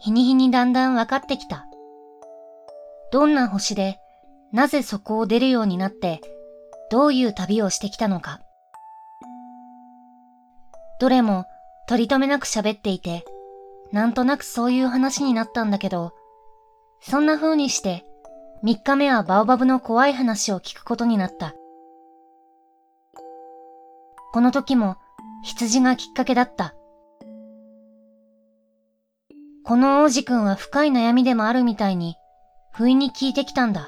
日に日にだんだん分かってきた。どんな星で、なぜそこを出るようになって、どういう旅をしてきたのか。どれも取り留めなく喋っていて、なんとなくそういう話になったんだけど、そんな風にして3日目はバオバブの怖い話を聞くことになった。この時も羊がきっかけだった。この王子くんは深い悩みでもあるみたいに、不意に聞いてきたんだ。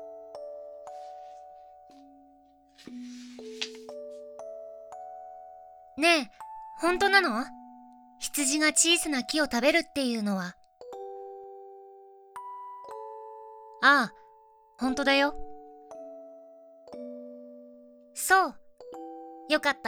ねえ、本当なの？羊が小さな木を食べるっていうのは。 ああ、本当だよ。 そう。よかった。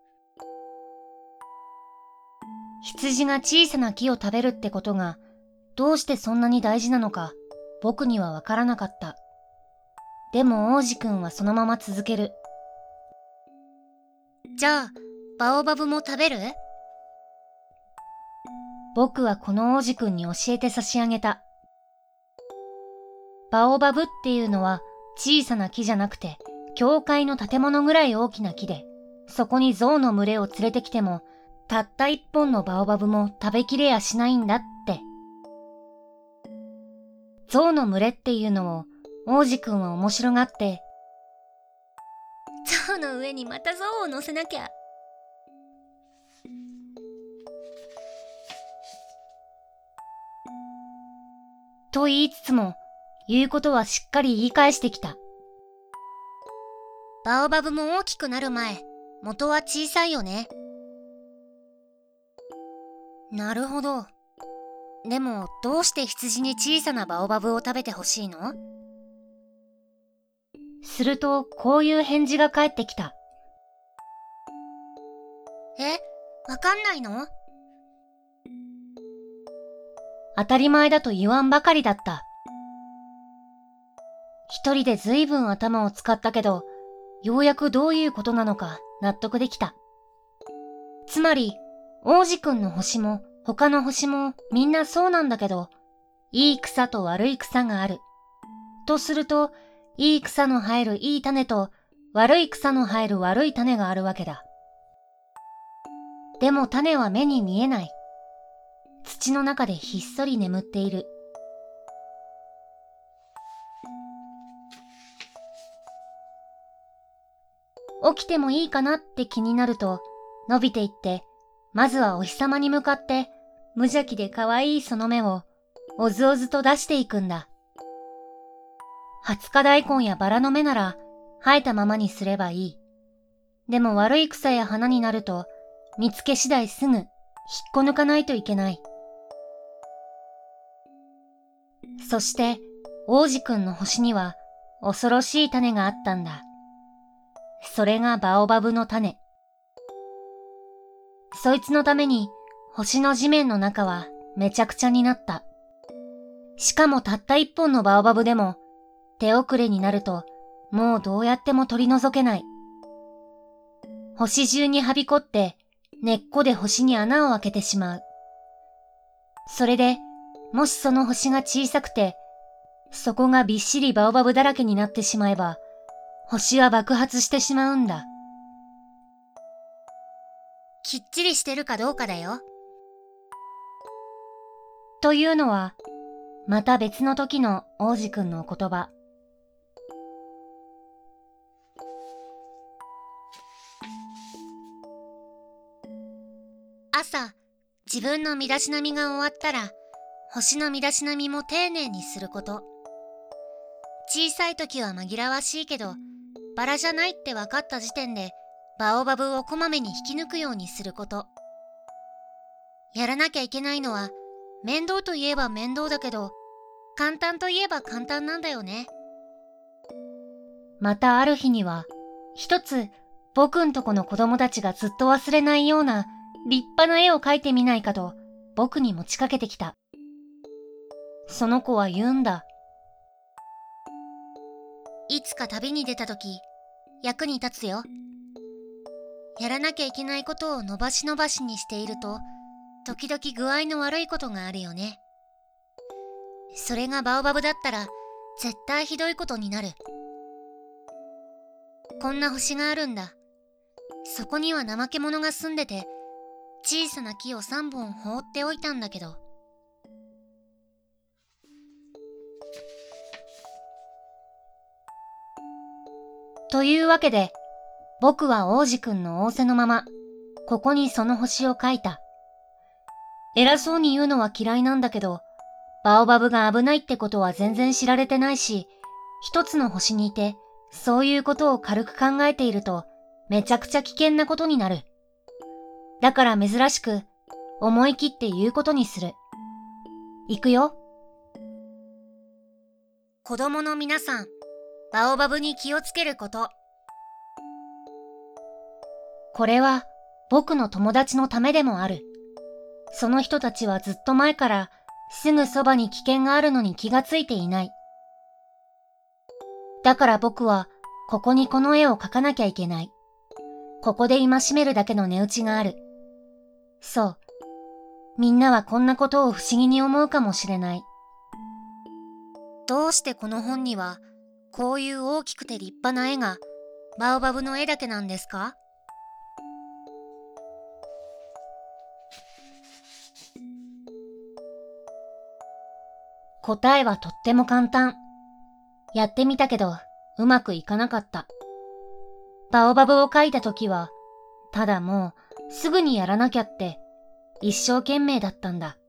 羊が小さな木を食べるってことがどうしてそんなに大事なのか僕にはわからなかった。でも王子くんはそのまま続ける。 じゃあ、バオバブも食べる？ 僕はこの王子くんに教えて差し上げた。バオバブっていうのは小さな木じゃなくて教会の建物ぐらい大きな木で、そこに象の群れを連れてきてもたった一本のバオバブも食べきれやしないんだって。象の群れっていうのを王子くんは面白がって、 象の上にまた象を乗せなきゃ。 と言いつつも言うことはしっかり言い返してきた。 バオバブも大きくなる前、元は小さいよね。なるほど。でもどうして羊に小さなバオバブを食べてほしいの？ するとこういう返事が返ってきた。 わかんないの？ 当たり前だと言わんばかりだった。一人でずいぶん頭を使ったけど、ようやくどういうことなのか納得できた。つまり、王子くんの星も他の星もみんなそうなんだけど、いい草と悪い草がある。とすると、いい草の生えるいい種と悪い草の生える悪い種があるわけだ。でも種は目に見えない。土の中でひっそり眠っている。起きてもいいかなって気になると、伸びていって、まずはお日様に向かって、無邪気で可愛いその目を、おずおずと出していくんだ。20日大根やバラの芽なら、生えたままにすればいい。でも悪い草や花になると、見つけ次第すぐ、引っこ抜かないといけない。そして、王子くんの星には、恐ろしい種があったんだ。それがバオバブの種。そいつのために、星の地面の中はめちゃくちゃになった。しかもたった一本のバオバブでも、手遅れになると、もうどうやっても取り除けない。星中にはびこって、根っこで星に穴を開けてしまう。それで、もしその星が小さくて、そこがびっしりバオバブだらけになってしまえば、星は爆発してしまうんだ。 きっちりしてるかどうかだよ。 というのは、また別の時の王子くんのお言葉。 朝、自分の身だしなみが終わったら、星の身だしなみも丁寧にすること。小さい時は紛らわしいけど、バラじゃないって分かった時点で、バオバブをこまめに引き抜くようにすること。やらなきゃいけないのは、面倒といえば面倒だけど、簡単といえば簡単なんだよね。 またある日には、一つ僕んとこの子供たちがずっと忘れないような立派な絵を描いてみないかと僕に持ちかけてきた。その子は言うんだ。 いつか旅に出た時、役に立つよ。やらなきゃいけないことを伸ばし伸ばしにしていると、時々具合の悪いことがあるよね。 それがバオバブだったら絶対ひどいことになる。こんな星があるんだ。そこには怠け者が住んでて、小さな木を3本放っておいたんだけど。 というわけで、僕は王子くんの仰せのまま、ここにその星を描いた。偉そうに言うのは嫌いなんだけど、バオバブが危ないってことは全然知られてないし、一つの星にいて、そういうことを軽く考えていると、めちゃくちゃ危険なことになる。だから珍しく、思い切って言うことにする。行くよ。 子供の皆さん、バオバブに気をつけること。 これは僕の友達のためでもある。その人たちはずっと前からすぐそばに危険があるのに気がついていない。だから僕はここにこの絵を描かなきゃいけない。ここで戒めるだけの値打ちがある。そう。みんなはこんなことを不思議に思うかもしれない。 どうしてこの本にはこういう大きくて立派な絵がバオバブの絵だけなんですか？ 答えはとっても簡単。やってみたけどうまくいかなかった。バオバブを描いた時は、ただもうすぐにやらなきゃって一生懸命だったんだ。